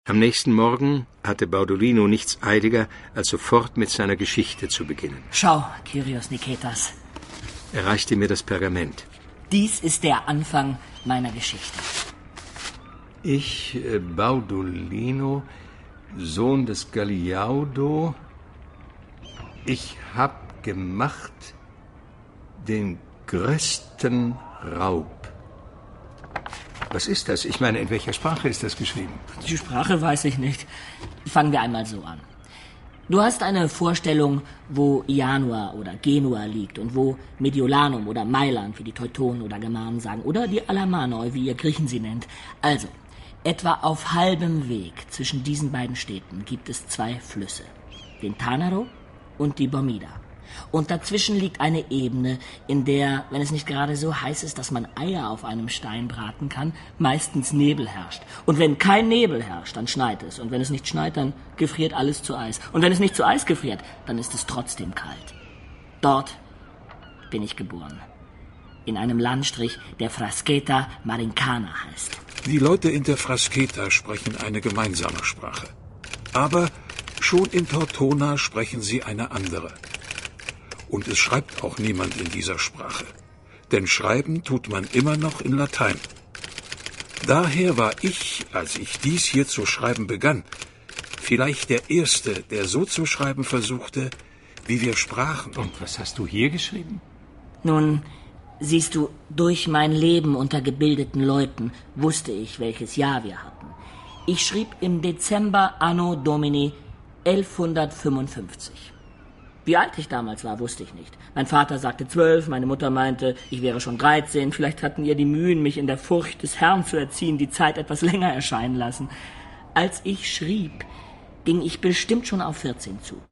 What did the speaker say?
Am nächsten Morgen hatte Baudolino nichts eiliger, als sofort mit seiner Geschichte zu beginnen. Schau, Kyrios Niketas. Er reichte mir das Pergament. Dies ist der Anfang meiner Geschichte. Ich, Baudolino, Sohn des Galiaudo, ich hab gemacht den größten Raub. Was ist das? Ich meine, in welcher Sprache ist das geschrieben? Die Sprache weiß ich nicht. Fangen wir einmal so an. Du hast eine Vorstellung, wo Janua oder Genua liegt und wo Mediolanum oder Mailand, wie die Teutonen oder Germanen sagen, oder die Alamanoi, wie ihr Griechen sie nennt. Also, etwa auf halbem Weg zwischen diesen beiden Städten gibt es zwei Flüsse, den Tanaro und die Bormida. Und dazwischen liegt eine Ebene, in der, wenn es nicht gerade so heiß ist, dass man Eier auf einem Stein braten kann, meistens Nebel herrscht. Und wenn kein Nebel herrscht, dann schneit es. Und wenn es nicht schneit, dann gefriert alles zu Eis. Und wenn es nicht zu Eis gefriert, dann ist es trotzdem kalt. Dort bin ich geboren. In einem Landstrich, der Frasqueta Marincana heißt. Die Leute in der Frasqueta sprechen eine gemeinsame Sprache. Aber schon in Tortona sprechen sie eine andere. Und es schreibt auch niemand in dieser Sprache. Denn schreiben tut man immer noch in Latein. Daher war ich, als ich dies hier zu schreiben begann, vielleicht der Erste, der so zu schreiben versuchte, wie wir sprachen. Und was hast du hier geschrieben? Nun, siehst du, durch mein Leben unter gebildeten Leuten wusste ich, welches Jahr wir hatten. Ich schrieb im Dezember Anno Domini 1155. Wie alt ich damals war, wusste ich nicht. Mein Vater sagte 12, meine Mutter meinte, ich wäre schon 13. Vielleicht hatten ihr die Mühen, mich in der Furcht des Herrn zu erziehen, die Zeit etwas länger erscheinen lassen. Als ich schrieb, ging ich bestimmt schon auf 14 zu.